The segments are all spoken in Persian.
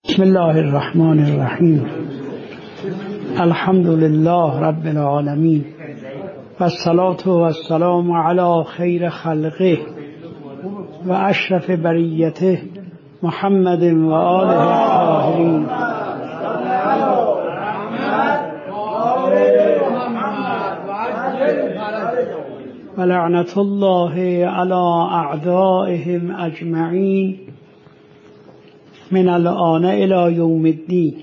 بسم الله الرحمن الرحیم. الحمد لله رب العالمین و الصلاة و السلام علی خیر خلقه و اشرف بریته محمد و آله الطاهرین. و لعنت الله علی اعدائهم اجمعین من الآن الی یوم الدین.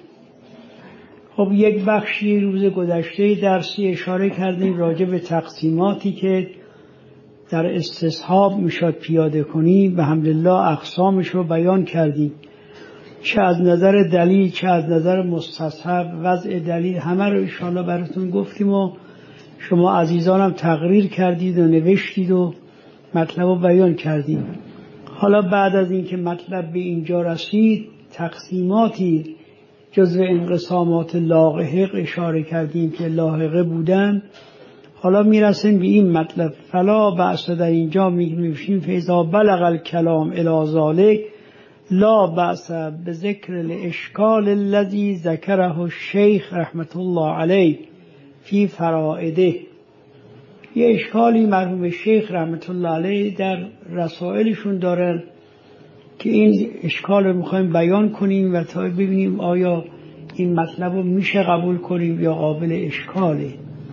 خب یک بخشی روز گذشته درسی اشاره کردیم راجع به تقسیماتی که در استصحاب میشد پیاده کنیم و الحمدلله اقسامش رو بیان کردیم، چه از نظر دلیل چه از نظر مستصحب. وضع دلیل همه رو انشاءالله براتون گفتیم و شما عزیزانم تقریر کردید و نوشتید و مطلب رو بیان کردیم. حالا بعد از اینکه مطلب به اینجا رسید، تقسیماتی جزو انقسامات لاحق اشاره کردیم که لاحقه بودن. حالا میرسیم به این مطلب. فلا بأس، در اینجا میگیم فاذا بلغ الکلام الی ذلک لا بأس بذکر الاشکال الذی ذکره الشیخ رحمت الله علیه فی فرائده. یه اشکالی مرحوم شیخ رحمت الله علیه در رسائلشون دارن که این اشکال رو میخوایم بیان کنیم و تا ببینیم آیا این مطلب رو میشه قبول کنیم یا قابل اشکاله.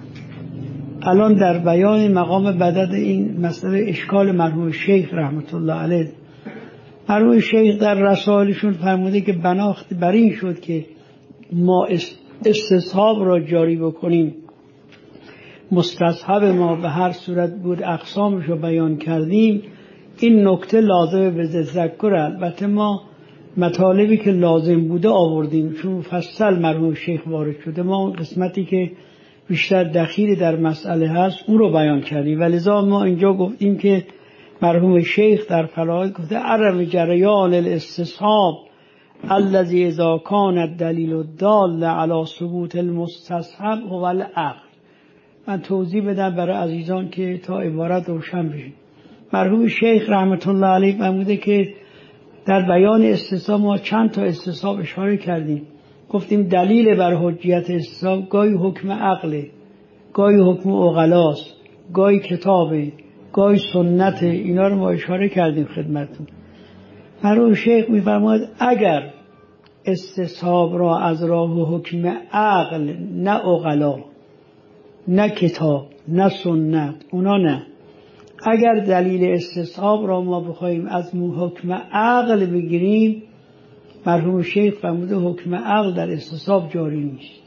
الان در بیان مقام بدد این مسئله اشکال مرحوم شیخ رحمت الله علیه، مرحوم شیخ در رسائلشون فرموده که بناخت بر این شد که ما استصحاب را جاری بکنیم. مستصحب ما به هر صورت بود اقسامش رو بیان کردیم. این نکته لازمه به تذکر. البته ما مطالبی که لازم بوده آوردیم چون مفصل مرحوم شیخ وارد شده، ما اون قسمتی که بیشتر دخیل در مسئله هست اون رو بیان کردیم. ولذا ما اینجا گفتیم که مرحوم شیخ در فلاحات گفته عرف جریان الاستصحاب الذی اذا کان الدلیل الدال علی ثبوت المستصحب هو العقل. من توضیح بدم برای عزیزان که تا عبارت روشن بشه. مرحوم شیخ رحمت الله علیه فرموده که در بیان استصحاب ما چند تا استصحاب اشاره کردیم. گفتیم دلیل بر حجیت استصحاب گاهی حکم عقله، گاهی حکم عقلاست، گاهی کتابه، گاهی سنته. اینا رو ما اشاره کردیم خدمتتون. مرحوم شیخ میفرماید اگر استصحاب را از راه حکم عقل، نه عقلا، نه کتاب، نه سنت، اونا نه، اگر دلیل استصحاب را ما بخوایم از حکم عقل بگیریم، مرحوم شیخ فرموده حکم عقل در استصحاب جاری نیست.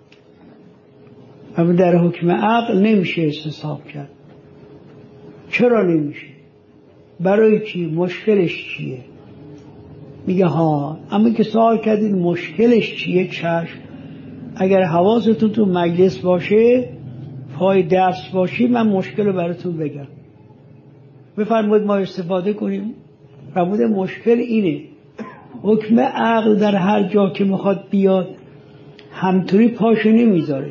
اما در حکم عقل نمیشه استصحاب کرد. چرا نمیشه؟ برای چی؟ مشکلش چیه؟ میگه ها، اما که سوال کردید مشکلش چیه؟ چشم، اگر حواستون تو مجلس باشه، پای درس باشی، من مشکل رو براتون بگم. بفرمایید ما استفاده کنیم. فرموده مشکل اینه، حکم عقل در هر جا که میخواد بیاد همطوری پاشو نمیذاره.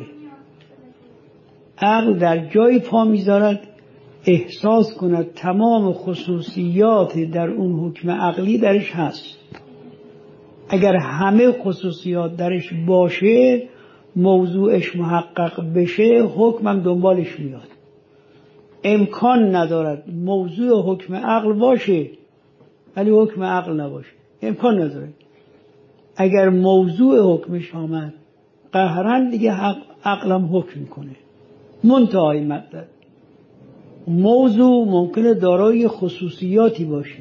عقل در جایی پا میذارد احساس کند تمام خصوصیات در اون حکم عقلی درش هست. اگر همه خصوصیات درش باشه، موضوعش محقق بشه، حکمم دنبالش میاد. امکان ندارد موضوع حکم عقل باشه ولی حکم عقل نباشه، امکان نداره. اگر موضوع حکمش آمد قهرن دیگه عقلم حکم میکنه. منتهای مطلب موضوع ممکنه دارای خصوصیاتی باشه.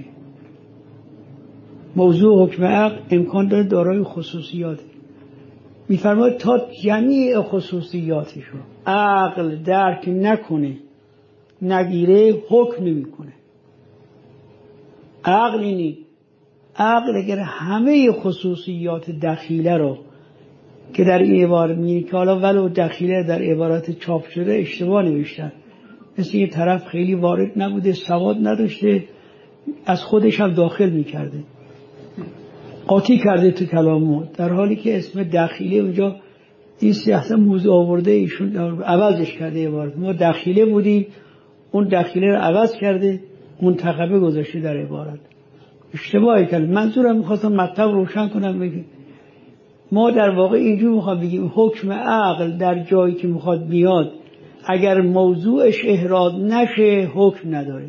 موضوع حکم عقل امکان داره دارای خصوصیاتی. میفرماید تا جمیع خصوصیاتشو عقل درک نکنه، نگیره، حکم نمیکنه. عقل اینی، عقل اگر همه خصوصیات دخیله رو که در این عبارت میگه که حالا ولو دخیله در عبارت چاپ شده اشتباه نوشتن، مثل یه طرف خیلی وارد نبوده، سواد نداشته، از خودش هم داخل میکرده، قاطی کرده تو کلامو، در حالی که اسم دخیله اونجا این سیاست موضوع آورده، ایشون عوضش کرده عبارت. ما دخیله بودیم، اون دخیله رو عوض کرده، منتخبه گذاشته در عبارت. اشتباهی کرد. منظورم میخواستم مطلب روشن کنم. ما در واقع اینجور میخوام بگیم حکم عقل در جایی که میخواد بیاد اگر موضوعش احراز نشه حکم نداره.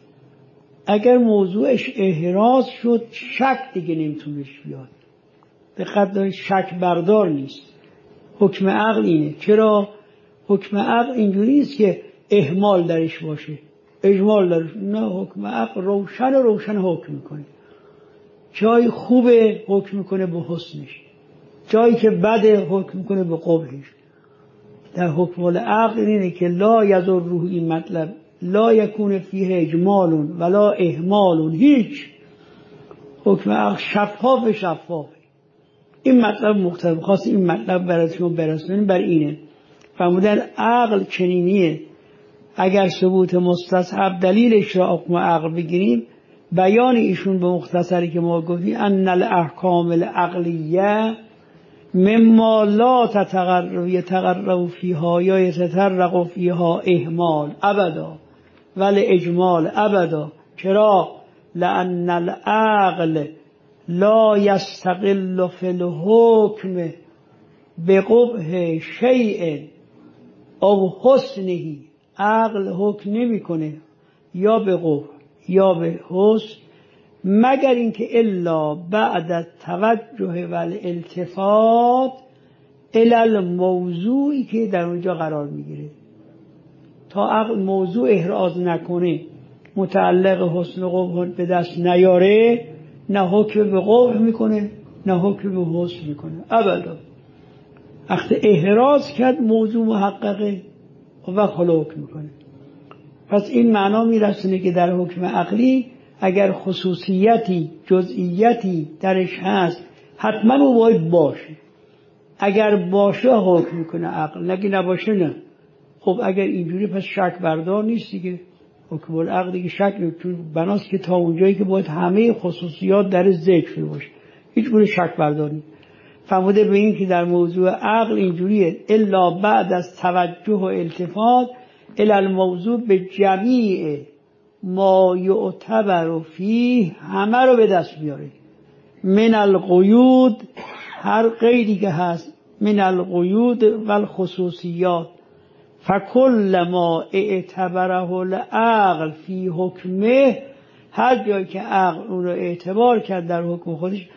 اگر موضوعش احراز شد شک دیگه نمیتونش بیاد. دقت دارید، شک بردار نیست. حکم عقل اینه. چرا؟ حکم عقل اینجوری است که اهمال درش باشه، اجمال درش. نه، حکم عقل روشن حکم میکنه. جایی خوبه حکم میکنه به حسنش، جایی که بده حکم میکنه به قبحش. در حکم العقل اینه که لا یضره، این مطلب لا یکون فیه اجمال ولا اهمال، هیچ. حکم عقل شفافه. این مطلب مختلف خاص این مطلب برای شما برسونیم بر اینه. فرمودن عقل چنینیه. اگر ثبوت مستصحب دلیلش را حکم عقل بگیریم، بیان ایشون به مختصری که ما گفتیم ان الاحکام العقلیه مما لا یتقرر فیها یا یتطرق فیها اهمال ابدا ولی اجمال ابدا. چرا؟ لأن العقل لا یستقل فی الحکم بقبح شیء او حسنه. عقل حکم نمیکنه یا به قبح یا به حسن مگر اینکه الا بعد توجه و الالتفات الی الموضوعی که در اونجا قرار میگیره. تا عقل موضوع احراز نکنه، متعلق حسن و قبح به دست نیاره، نه حکم به قبح میکنه نه حکم به حسن میکنه ابدا. وقتی احراز کرد موضوع محققه و حکم میکنه. پس این معنا میرسونه که در حکم عقلی اگر خصوصیتی جزئیاتی درش هست حتما او باید باشه. اگر باشه حکم میکنه عقل، نگه نباشه نه. خب اگر اینجوری پس شک بردار نیست دیگه. حکم العقل دیگه شک نیست، چون بناست که تا اونجایی که باید همه خصوصیات در ذکر شده باشه، هیچ گونه شک بردار نیست. فرموده به این که در موضوع عقل اینجوریه الا بعد از توجه و التفات الی الموضوع به جمیع ما یعتبر فیه، همه رو به دست بیاره. من القیود، هر قیدی که هست، من القیود و الخصوصیات. فکل ما اعتبره العقل فی حکمه، هر جایی که عقل اون رو اعتبار کرد در حکم خودش،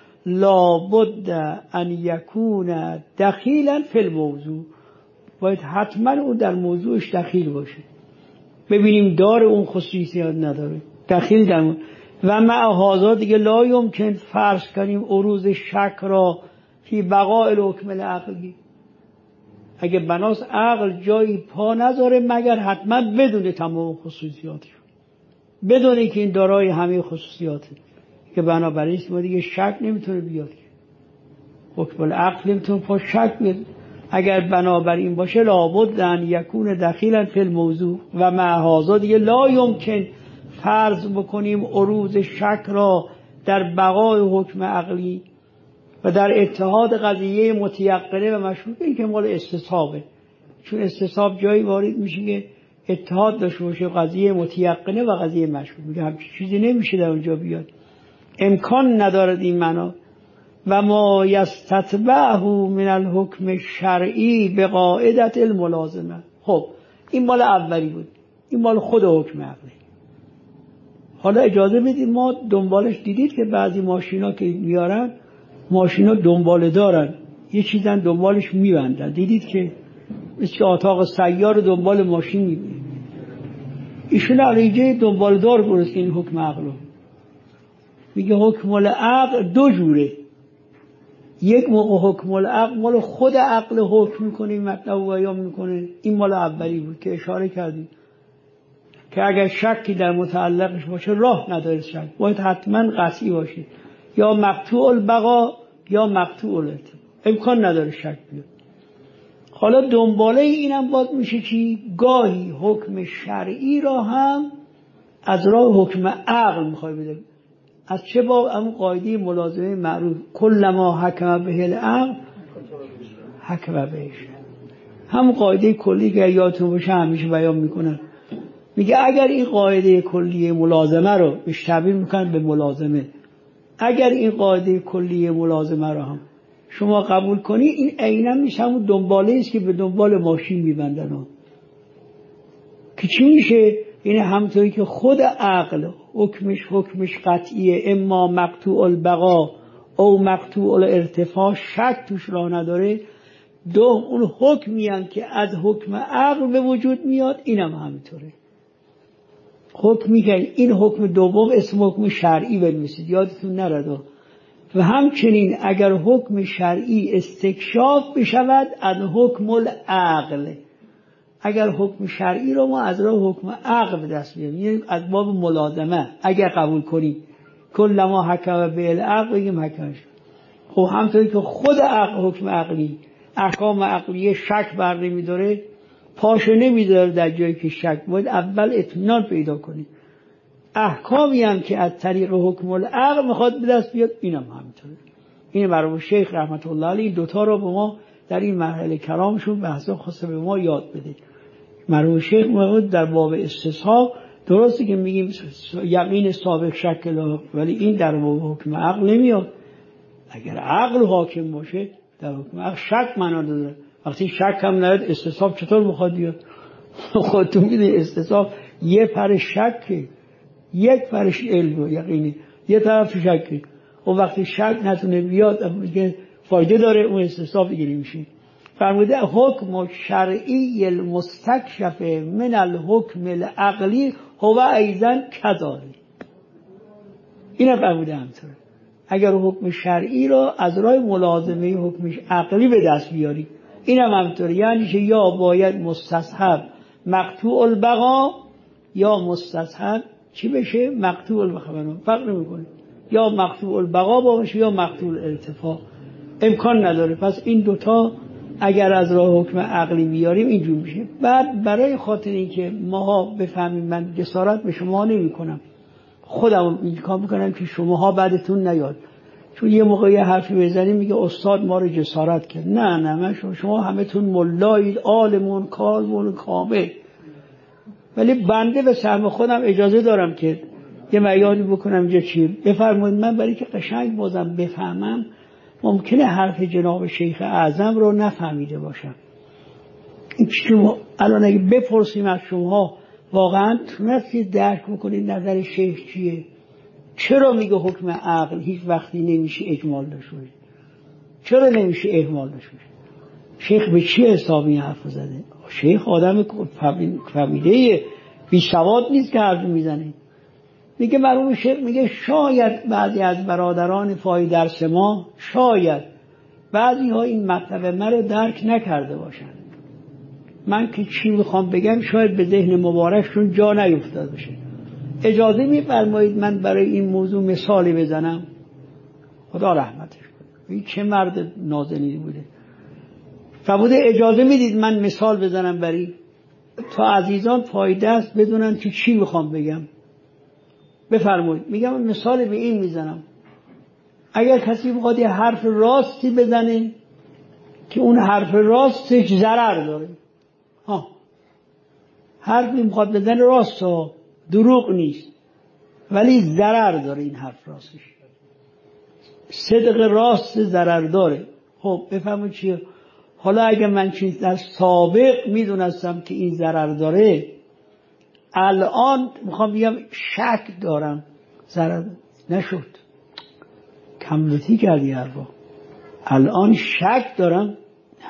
لابد ان یکون دخیلا فی الموضوع، باید حتما اون در موضوعش دخیل باشه. ببینیم داره اون خصوصیات نداره، دخیل در اون. و مع هذا دیگه لا یمکن فرض کنیم عروض شک را فی بقاء الحکم العقلی. اگه بناس عقل جایی پا نذاره مگر حتما بدونه تمام خصوصیاتش، بدونه که این دارای همه خصوصیاته، که بنابراین ما دیگه شک نمیتونه بیاد. حکم العقل نمیتونه پا شک بیاد. اگر بنابراین باشه لابد ان یکون دخیلا فی الموضوع و مع هذا دیگه لا یمکن فرض بکنیم عروض شک را در بقای حکم عقلی و در اتحاد قضیه متیقنه و مشروطه. این که مال استصحابه، چون استصحاب جایی وارد میشه که اتحاد داشته باشه قضیه متیقنه و قضیه مشروطه. میگه همچین چیزی نمیشه در اونجا بیاد، امکان ندارد این معنا. و ما یستتبعه من الحکم الشرعی به قاعدت الملازمه. خب این مال اولی بود، این مال خود حکم عقلی. حالا اجازه بدید ما دنبالش، دیدید که بعضی ماشینا که میارن، ماشینا دنباله دارن، یه چیزن دنبالش میبندن، دیدید که مثل اتاق سیار دنبال ماشین میبینید. ایشون علیجه دنباله دار برست این حکم عقلو. میگه حکم العقل دو جوره. یک موقع حکم العقل مال خود عقل حکم میکنه، مطلب بیان میکنه. این مال اولی بود که اشاره کردیم که اگر شکی در متعلقش باشه راه نداره شک، باید حتما قطعی باشه، یا مقطوع البقا یا مقطوع الالتفات، امکان نداره شک بیاد. حالا دنباله اینم باید میشه چی؟ گاهی حکم شرعی را هم از راه حکم عقل میخوای بده. از چه باب؟ همون قاعده ملازمه معروف کل ما حکم به العقل حکم بهش، همون قاعده کلی که یادتون باشه همیشه بیان میکنن. میگه اگر این قاعده کلی ملازمه رو اشتباه میکنن به ملازمه، اگر این قاعده کلی ملازمه رو هم شما قبول کنی این عینا میشه همون دنباله است که به دنبال ماشین میبندن که چی میشه؟ این همطوری که خود عقل حکمش قطعیه، اما مقطوع البقا او مقطوع الارتفاع، شک توش راه نداره. اون حکمی هم که از حکم عقل به وجود میاد اینم همینطوره. حکمی که این حکم دوم اسم حکم شرعی بنویسید، یادتون نره. و همچنین اگر حکم شرعی استکشاف بشود از حکم العقل، اگر حکم شرعی رو ما از راه حکم عقل به دست بیاریم، یعنی از باب ملازمه اگر قبول کنیم کل ما حکم به العقل بگیم حکمش. خب همطوری که خود عقل حکم عقلی احکام عقلیه شک بر نمیداره، پاشو نمیداره در جایی که شک، باید اول اطمینان پیدا کنی. احکامی هم که از طریق حکم العقل میخواد به دست بیاد اینم همینطوره. این مرحوم شیخ رحمت الله علیه دوتا رو به ما در این مرحله کلامشون بحثا خواسته به ما یاد بده. مرحوم شیخ در باب استصحاب درسته که میگیم یقین سابق شک لا، ولی این در باب حکم عقل نمیاد. اگر عقل حاکم باشه در حکم عقل شک معنا داره. وقتی شک هم نداره استصحاب چطور بخواد بیاد؟ خودتون میدونید استصحاب یه پر شکه، یک پرش علم و یقینی، یه طرف شکه. و وقتی شک نتونه بیاد میگه فایده داره، اون استصحاب دیگه نمیشه. فرموده حکم شرعی المستکشف من الحکم العقلی هو ایضا کذالک. اینا فرموده همطوره. اگر حکم شرعی رو از راه ملازمه حکم عقلی به دست بیاری اینم همطوره. یعنی که یا باید مستصحب مقطوع البقا یا مستصحب چی بشه؟ مقطوع البقا. فرق نمیکنه، یا مقطوع البقا باشه یا مقطوع الارتفاع، امکان نداره. پس این دوتا اگر از راه حکم عقلی بیاریم اینجور میشه. بعد برای خاطر اینکه ماها بفهمیم، من جسارت به شما نمی کنم، خودم این کار میکنم که شماها بعدتون نیاد، چون یه موقع یه حرفی بزنیم میگه استاد ما رو جسارت کرد. نه من شما همه تون ملایید، عالمون کارمون کامل، ولی بنده به سهم خودم اجازه دارم که یه معیاری بکنم اینجا چی بفرمایید. من برای که قشنگ بازم بفهمم ممکنه حرف جناب شیخ اعظم رو نفهمیده باشم. این شما الان اگه بپرسیم از شما واقعا تونستید درک بکنید نظر شیخ چیه؟ چرا میگه حکم عقل هیچ وقتی نمیشه اجمال داشته باشه؟ چرا نمیشه اهمال داشته باشه؟ شیخ به چی حسابی حرف زده؟ شیخ آدم فهمیده بی سواد نیست که حرف میزنه. میگه مرحوم شیخ میگه شاید بعضی از برادران فای درس ما، شاید بعضی ها این مطلب من رو درک نکرده باشن. من که چی میخوام بگم شاید به ذهن مبارکشون جا نیفتاده باشه. اجازه میفرمایید من برای این موضوع مثالی بزنم؟ خدا رحمتش کنه، این چه مرد نازنینی بوده. فرموده اجازه میدید من مثال بزنم برای تا عزیزان فایده است بدونن که چی میخوام بگم. بفرمایید. میگم مثال به این میزنم، اگر کسی بخواد یه حرف راستی بزنه که اون حرف راستش ضرر داره، حرفی میخواد بزنه راست ها، دروغ نیست، ولی ضرر داره این حرف راستش، صدق راست ضرر داره. خب بفهمید چیه؟ حالا اگه من چیز در سابق میدونستم که این ضرر داره، الان میخوام بگم شک دارم ضرر نشد، کملتی کردی حرفا، الان شک دارم، نه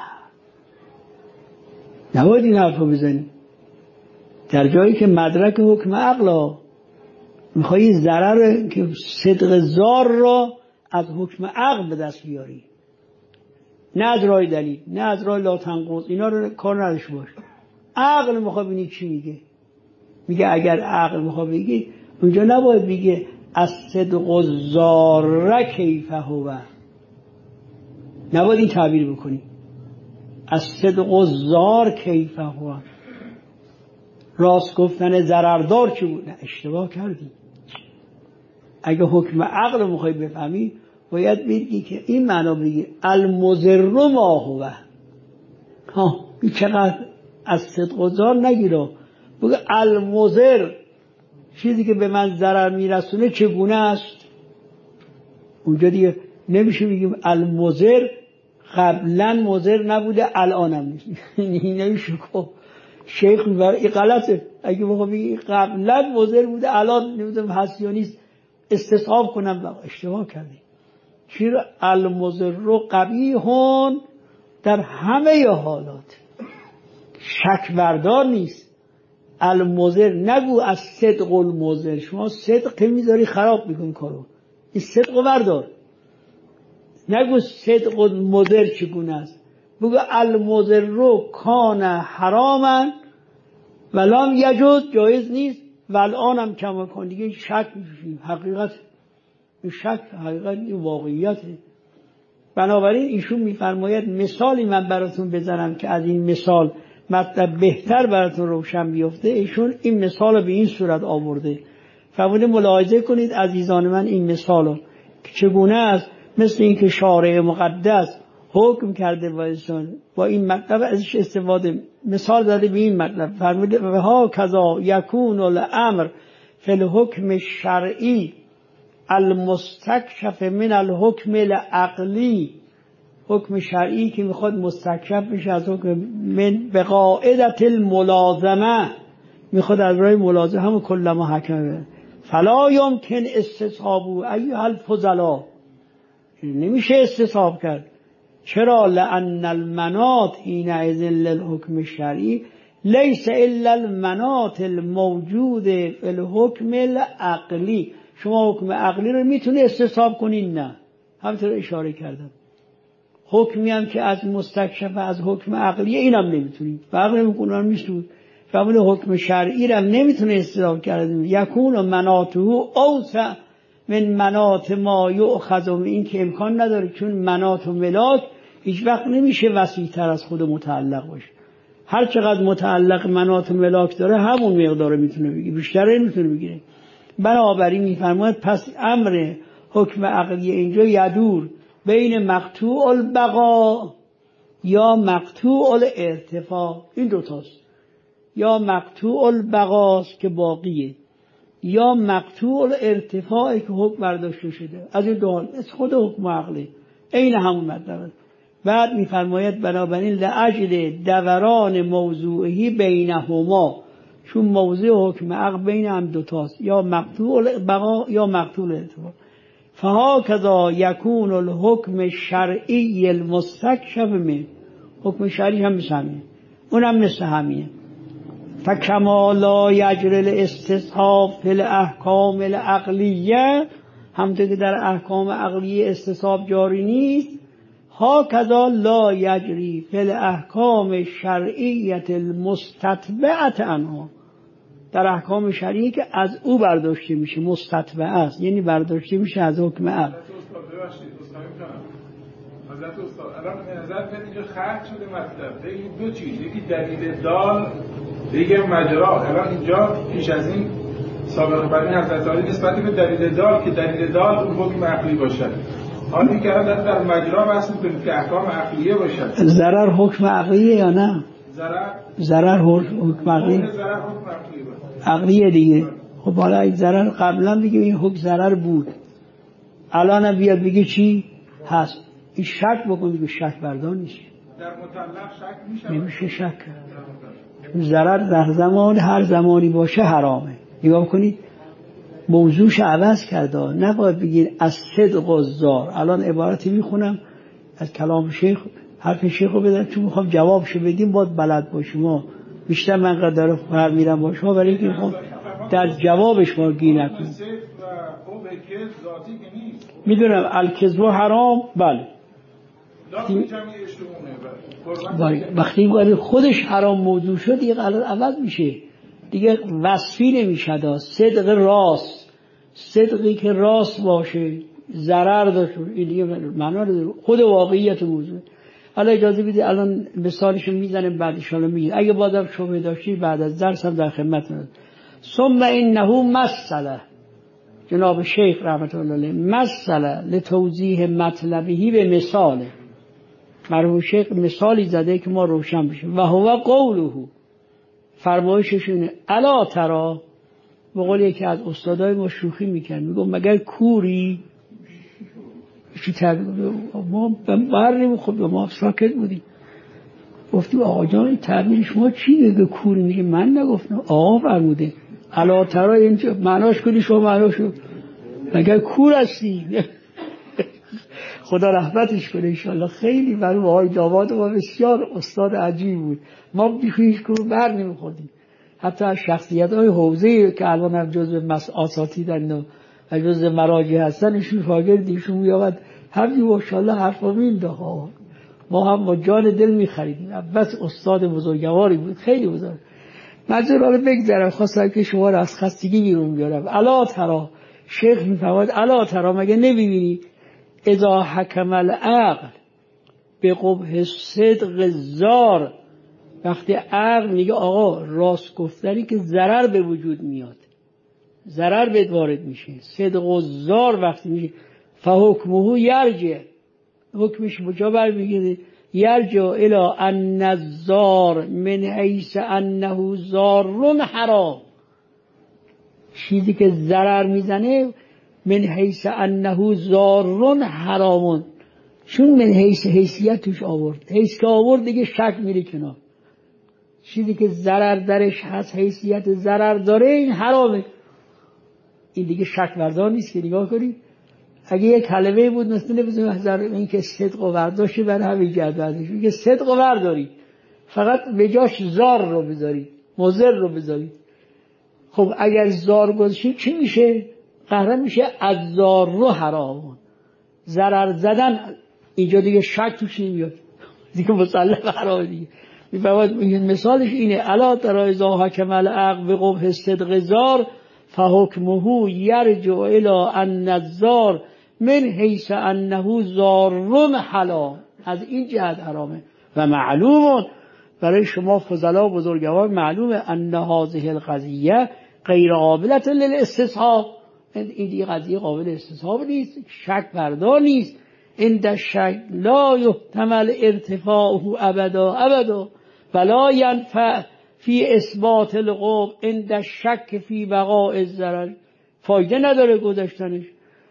نباید این حرفا بزنی. در جایی که مدرک حکم عقل میخوایی ضرر که صدق زار را از حکم عقل به دست بیاری، نه از راه دلیل، نه از راه لا تنقض، اینا رو کار نداشته باش. عقل میخواد ببینی چی میگه. میگه اگر عقل میخواد بگی اونجا نباید بگه از صدق الزار کیف هو، نباید این تعبیر بکنی از صدق الزار کیف هو، راست گفتن ضرردار چی بود؟ نه اشتباه کردی. اگه حکم عقل میخوای بفهمی باید بگی که این معنا بگی المضر ما هو. این چقدر از صدق الزار نگیره، بگه المضر، چیزی که به من ضرر میرسونه چگونه است. اونجا دیگه نمیشه بگیم المضر قبلا مضر نبوده الانم نیست. اینه شکو شیخ میبره این غلطه. اگه بخوام بگی قبلا مضر بوده الان نمیدونم هست یا نیست استصحاب کنم اشتباه کردی. چرا المضر قبیحون در همه حالات شک بردار نیست. المضر نگو از صدق المضر، شما صدق میذاری خراب میکنی کارو، این صدق بردار. نگو صدق المضر چگونه است، بگو المضر کان حراما ولم یجوز جایز نیست والآن هم کما کن. دیگه شک میشیم حقیقت، این شک حقیقت این واقعیته. بنابراین ایشون میفرماید مثالی من براتون بزنم که از این مثال مطلب بهتر براتون روشن بیفته. ایشون این مثال رو به این صورت آورده. فرموده ملاحظه کنید عزیزان من این مثال رو که چگونه است، مثل این که شارع مقدس حکم کرده با این مطلب ازش استفاده مثال داده به این مطلب. فرموده و ها کذا یکون الامر فی الحکم الشرعی المستکشف من الحکم العقلی. حکم شرعی که میخواد مستکشف بشه از حکم من به قاعدت الملازمه، میخواد از راه ملازمه هم کلما حکمه. فلا یمکن استصحابه ایها الفضلا، نمیشه استصحاب کرد. چرا؟ لأن المناط حینئذ للحکم الشرعی لیس الا المناط الموجود فی الحکم العقلی. شما حکم عقلی رو میتونه استصحاب کنین؟ نه، همینطور اشاره کردم. حکمی هم که از مستکشف از حکم عقلیه اینم نمیتونید، فرق نمیکنه میشود. فرمود حکم شرعی رو هم نمیتونه استصحاب کرده. یکون مناطه اوسع من مناط ما یؤخذ، این که امکان نداره، چون مناط و ملاک هیچ وقت نمیشه وسیع‌تر از خود متعلق باشه. هر چقدر متعلق مناط و ملاک داره همون مقدار میتونه بگیره، بیشتر نمیتونه بگیره. بنابراین میفرماید پس امر حکم عقلی اینجا یدور بین مقطوع البقا یا مقطوع الارتفاع. این دوتاست، یا مقطوع البقاست که باقیه، یا مقطوع الارتفاعی که حکم برداشته شده. از این دو حال خود حکم عقلی این همون مطلب. بعد میفرماید بنابراین لاجل دوران موضوعی بینهما، چون موضوع حکم عقل بین هم دوتاست، یا مقطوع البقا یا مقطوع الارتفاع. فهکذا یکون الحکم الشرعی المستکشف من، حکم شرعی هم مثل همینه، اونم مثل همینه. فکما لا یجری الاستصحاب فی الاحکام العقلیه، همونطور که در احکام عقلیه استصحاب جاری نیست، هکذا لا یجری فی الاحکام الشرعیه المستتبعه عنها، در احکام شرعی که از او برداشته میشه، مستتبع است یعنی برداشته میشه از حکم عقل. حضرت استاد الان به نظر میاد اینجا خرج شده مطلب به دو چیز، یکی دلیل دال دیگه مجرا. الان اینجا پیش از این سابقه بر این حضرت علی نسبت به دلیل دال که دلیل دال اون حکم عقلی باشد، حالا این که در مجرا بحث می‌کنیم که احکام عقلیه باشد. ضرر حکم عقلیه یا نه؟ ضرر حکم عقلیه، عقلیه دیگه. خب حالا این ضرر قبلا دیگه این حکم ضرر بود، الان هم بیاد بگه چی هست. این شک بکنی که شک بردار نیست، در مطلق شک میشه، نمیشه شک. ضرر در زمان هر زمانی باشه حرامه. نگاه کنید موضوعش عوض کرده، نباید بگید از صدق و زار. الان عبارتی میخونم از کلام شیخ، حرف شیخ رو بدن چون میخوام جوابشو بدیم باید بلد باشیم. ما بیشتر من قدر فر میرم با شما برای اینکه میخوام در جوابش ما گیر نکنیم. میدونم الکذب حرام، بله وقتی خودش حرام موضوع شد دیگه الان عوض میشه، دیگه وصفی نمیشه. صدق راست، صدقی که راست باشه ضرر داشته، این دیگه معنا نداره، خود واقعیت موضوع. حالا اجازه بدید الان مثالشو میزنیم بعد ان شاء الله میگیم. اگه بازم شبهه داشتی بعد از درس هم در خدمتتون. ثم انه مساله، جناب شیخ رحمت الله علیه مساله لتوضیح مطلبی به مثاله، مرحوم شیخ مثالی زده که ما روشن بشیم. و هو قوله، فرمایششونه الا ترا، به قول یکی از استادای ما شوخی میکنه، میگم مگر کوری چی ما بر نمیخورد، ما ساکت بودیم. گفتیم آقا جان این تعبیر شما چیه؟ به کور میگه من نگفتم، آقا فرموده الا ترى اینجا معناش کنی شما معناشو مگر کور هستی؟ خدا رحمتش کنه انشالله. خیلی برای آقای داماد ما بسیار استاد عجیب بود. ما بیخیش کور بر نمیخوردیم. حتی از شخصیت‌های حوزه که الان هم جزء اساتیدن و جزء مراجع هستن، ایشون شاگرد ایشون میاد همین ماشاءالله حرفا می‌نده. ما هم با جان دل می‌خریدیم. بس استاد بزرگواری بود، خیلی بزرگ. مجرد بگذارم خواستم که شما را از خستگی بیرون بیارم. الا ترى، شیخ می‌فرماید الا ترى مگه نمی‌بینی اذا حکم العقل به قبح صدق زار، وقتی عقل میگه آقا راست گفتنی که ضرر به وجود میاد، ضرر به وارد میشه، صدق و زار وقتی میشه فحکمه یرجع، حکمش کجا برمیگرده؟ یرجع الی ان الزار من حیث انه زار حرام، چیزی که ضرر میزنه من حیث انه زار حرامون، چون من حیث حیثیت توش آورد، حیث که آورد دیگه شک میره کنار. چیزی که ضرر درش هست، حیثیت ضرر داره، این حرامه. این دیگه شک بردار نیست که نگاه کنید. اگه یک کلمه بود مثل این که صدق و برداشت بر همین جهت برداشت، میگه صدق و برداری، فقط به جاش زار رو بذارید، مضر رو بذارید. خب اگر زار گذاشتید چی میشه؟ قهرم میشه از زار رو حرام، ضرر زدن. اینجا دیگه شک توش نمیاد، دیگه مسلم حرام دیگه. میگه مثالش اینه الا ترى اذا حکم العقل به قبح صدق زار فحکمه یرجع الی ان الزار من حیث انه زار حلال، از این جهت حرامه. و معلوم برای شما فضلا بزرگوار معلومه ان هذه القضیه غیر قابلة للاستصحاب، این دیگه قضیه قابل استصحاب نیست، شک بردار نیست. عند الشک لا یحتمل ارتفاعه ابدا ولا ینفع فی اثبات القبح عند الشک فی بقاء الضرر، فایده نداره گذاشتنش.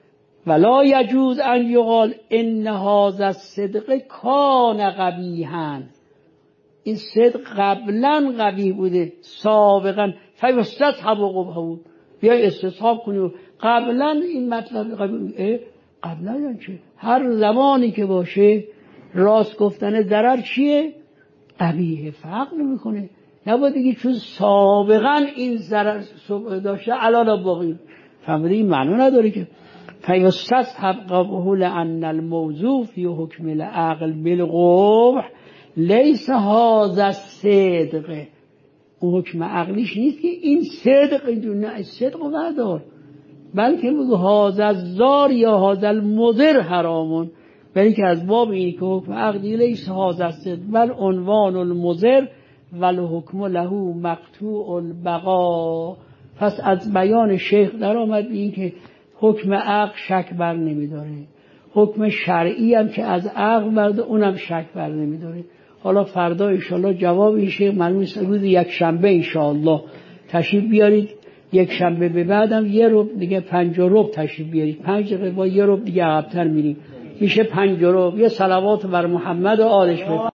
ولا یجوز ان یقال ان هذا الصدق کان قبیحا، این صدق قبلا قبیح بوده سابقا، فیستصحب قبحه، بیای استصحاب کنی قبلا این مطلب قبیح. قبلا یعنی چه؟ هر زمانی که باشه راست گفتن ضرر چیه؟ قبیح، فرق نمیکنه. نباید دیگه چون سابقا این ضرر داشته الان باقی، فهمیده؟ این معنی نداره که فیستصحب قبحه لان الموضوع فی حکم العقل بالقبح لیس هذا الصدق، اون حکم عقلیش نیست که این صدق، نه صدق رو بردار، بلکه میگه هذا الزار یا هذا المضر حرامون، بلکه از باب این که حکم عقلی لیس هذا الصدق بل عنوان المضر والحکم له مقطوع البقا. پس از بیان شیخ در آمد این که حکم عقل شک بر نمیداره، حکم شرعی هم که از عقل برده اونم شک بر نمیداره. حالا فردا انشالله جواب این شیخ معلوم است، روز یک شنبه انشالله تشریف بیارید، یک شنبه به بعدم یه ربع دیگه 5 ربع تشریف بیارید، 5 دقیقه با یه ربع دیگه عقب‌تر میریم، میشه 5 ربع. یه صلوات بر محمد و آلش